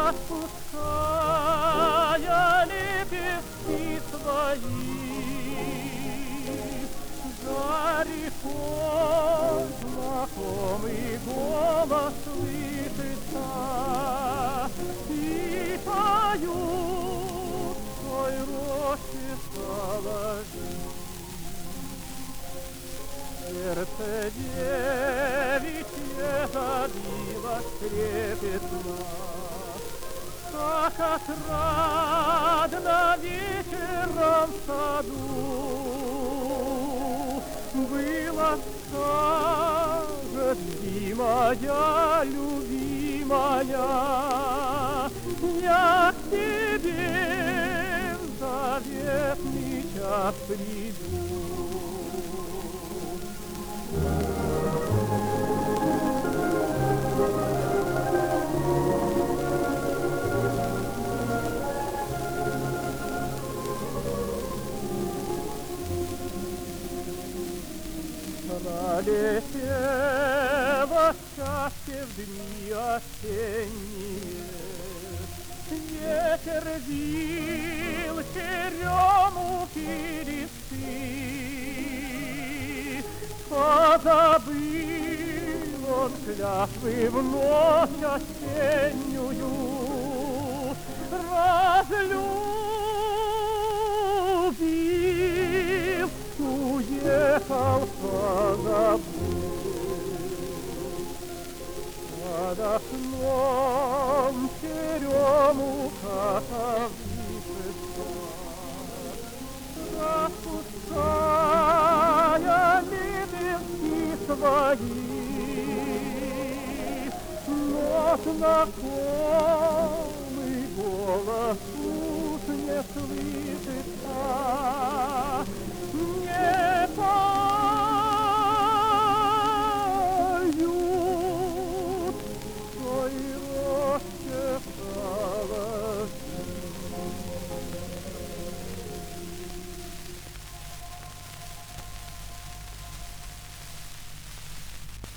распуская лепестки свои, за рекой знакомый голос слышится, и поют в той роще соловьи. Сердце девичье забилось трепетно, как отрадно вечером в саду. Было, скажет зимая любимая, я к тебе в заветный час приду. Пролетело счастье в дни осенние, ветер вил черемухи листы, позабыл он клятвы в ночь осеннюю, разлюбил, уехал, позабыл. Под окном черемуха вышла, распуская лепестки свои, но знакомый голос уж не слышится.